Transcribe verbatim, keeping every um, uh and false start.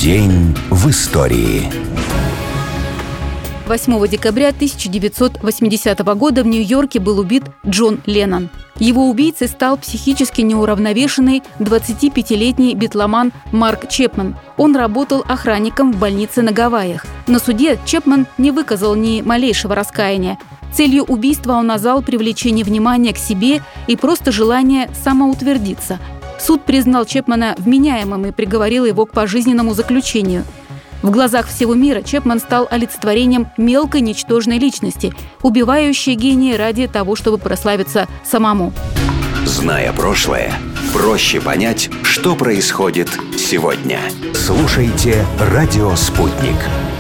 День в истории. восьмого декабря тысяча девятьсот восьмидесятого года в Нью-Йорке был убит Джон Леннон. Его убийцей стал психически неуравновешенный двадцатипятилетний битломан Марк Чепмен. Он работал охранником в больнице на Гавайях. На суде Чепмен не выказал ни малейшего раскаяния. Целью убийства он назвал привлечение внимания к себе и просто желание самоутвердиться. Суд признал Чепмена вменяемым и приговорил его к пожизненному заключению. В глазах всего мира Чепмен стал олицетворением мелкой, ничтожной личности, убивающей гения ради того, чтобы прославиться самому. Зная прошлое, проще понять, что происходит сегодня. Слушайте «Радио Спутник».